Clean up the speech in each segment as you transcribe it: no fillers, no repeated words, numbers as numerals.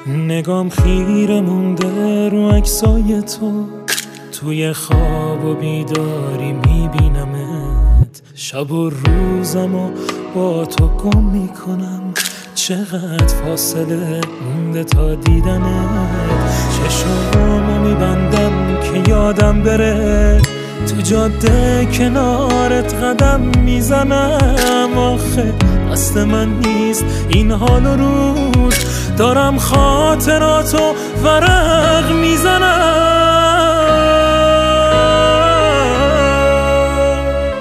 نگام خیره مونده رو عکسای تو، توی خواب و بیداری میبینمت، شب و روزمو با تو گم میکنم. چقدر فاصله مونده تا دیدنت، چشمامو میبندم که یادم بره، تو جاده کنارت قدم میزنم. آخه قصد من نیست این حال و روز، دارم خاطراتو ورق میزنم.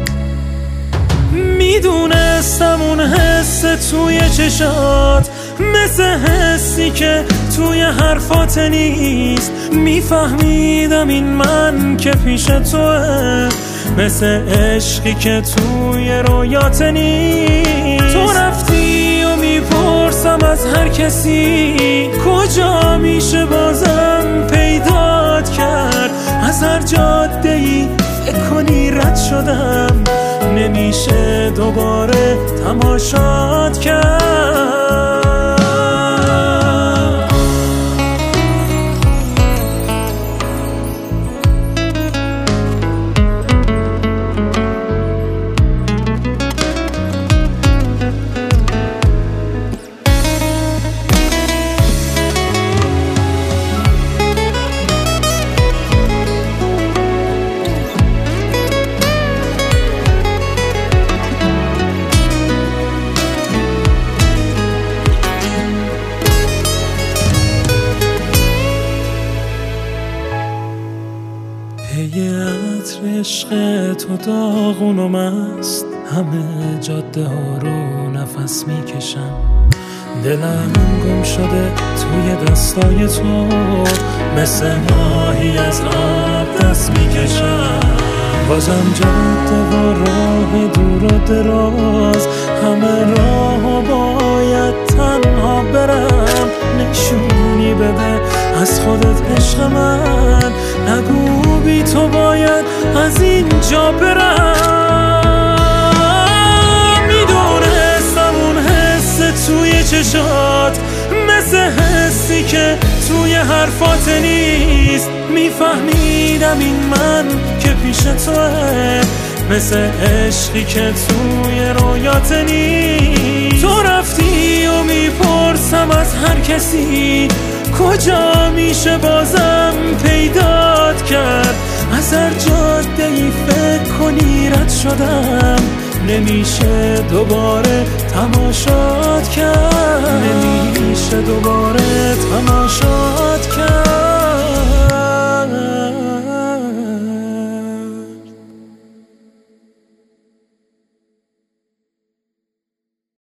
میدونستم اون حس توی چشات مثل حسی که توی حرفات نیست، میفهمیدم این من که پیش توه، مثل عشقی که توی رویات نیست. تو رفتی و میپرسم از هر کسی، کجا میشه بازم پیدات کرد؟ از هر جاده‌ای فکر کنی رد شدم، نمیشه دوباره تماشات کرد. یه عطر عشق تو داغون و مست، همه جاده ها رو نفس میکشم. دلم گم شده توی دستای تو، مثل ماهی از آب دست میکشم. بازم جاده و راه دور و دراز، همه راهو باید تنها برم. نشونی بده از خودت عشق من، نگو بی تو باید از اینجا برم. میدونستم اون حس توی چشات مثل حسی که توی حرفات نیست، میفهمیدم این من که پیش توه، مثل عشقی که توی رویات نیست. تو رفتی و میپرسم از هر کسی، کجا میشه بازم پیدات کرد؟ از هر جاده‌ای فکر کنی رد شدم، نمیشه دوباره تماشات کرد، نمیشه دوباره تماشات